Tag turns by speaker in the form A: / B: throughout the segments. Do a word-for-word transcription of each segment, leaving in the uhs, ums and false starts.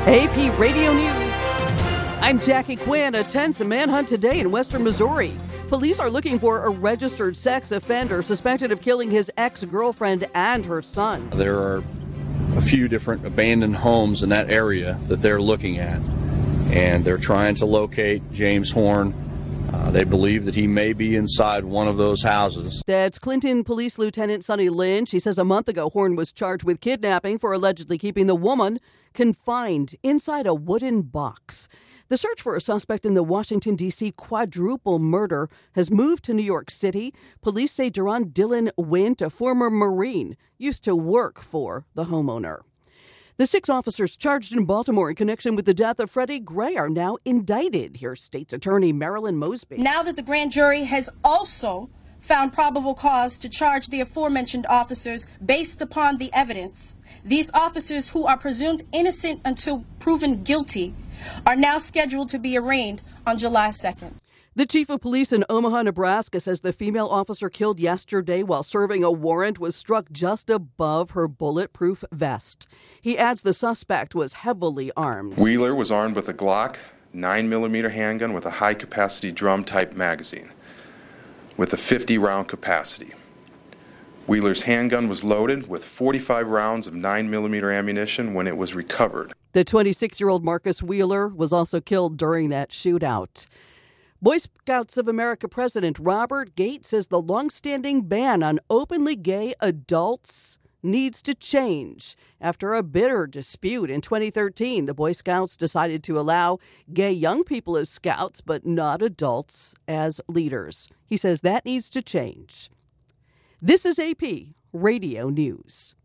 A: A P Radio News. I'm Jackie Quinn. A tense manhunt today in western Missouri. Police are looking for a registered sex offender suspected of killing his ex-girlfriend and her son.
B: There are a few different abandoned homes in that area that they're looking at, and they're trying to locate James Horn. Uh, they believe that he may be inside one of those houses.
A: That's Clinton Police Lieutenant Sonny Lynch. He says a month ago, Horn was charged with kidnapping for allegedly keeping the woman confined inside a wooden box. The search for a suspect in the Washington, D C quadruple murder has moved to New York City. Police say Duran Dylan Wint, a former Marine, used to work for the homeowner. The six officers charged in Baltimore in connection with the death of Freddie Gray are now indicted. Here's State's Attorney Marilyn Mosby.
C: Now that the grand jury has also found probable cause to charge the aforementioned officers based upon the evidence, these officers, who are presumed innocent until proven guilty, are now scheduled to be arraigned on July second.
A: The chief of police in Omaha, Nebraska, says the female officer killed yesterday while serving a warrant was struck just above her bulletproof vest. He adds the suspect was heavily armed.
D: Wheeler was armed with a Glock nine millimeter handgun with a high-capacity drum-type magazine with a fifty round capacity. Wheeler's handgun was loaded with forty-five rounds of nine millimeter ammunition when it was recovered.
A: The twenty-six-year-old Marcus Wheeler was also killed during that shootout. Boy Scouts of America President Robert Gates says the longstanding ban on openly gay adults needs to change. After a bitter dispute in twenty thirteen, the Boy Scouts decided to allow gay young people as scouts, but not adults as leaders. He says that needs to change. This is A P Radio News.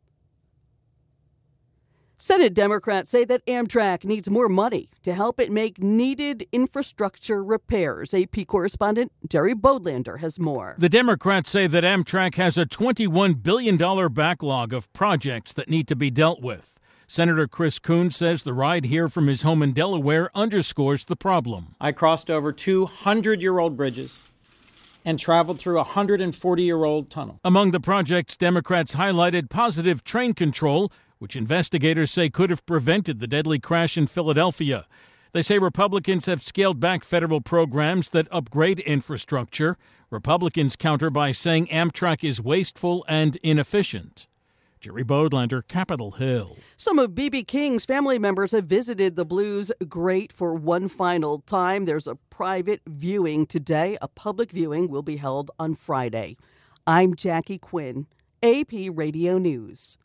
A: Senate Democrats say that Amtrak needs more money to help it make needed infrastructure repairs. A P correspondent Jerry Bodlander has more.
E: The Democrats say that Amtrak has a twenty-one billion dollars backlog of projects that need to be dealt with. Senator Chris Coons says the ride here from his home in Delaware underscores the problem.
F: I crossed over two hundred-year-old bridges and traveled through a one hundred forty-year-old tunnel.
E: Among the projects, Democrats highlighted positive train control, which investigators say could have prevented the deadly crash in Philadelphia. They say Republicans have scaled back federal programs that upgrade infrastructure. Republicans counter by saying Amtrak is wasteful and inefficient. Jerry Bodlander, Capitol Hill.
A: Some of B B. King's family members have visited the Blues Great for one final time. There's a private viewing today. A public viewing will be held on Friday. I'm Jackie Quinn, A P Radio News.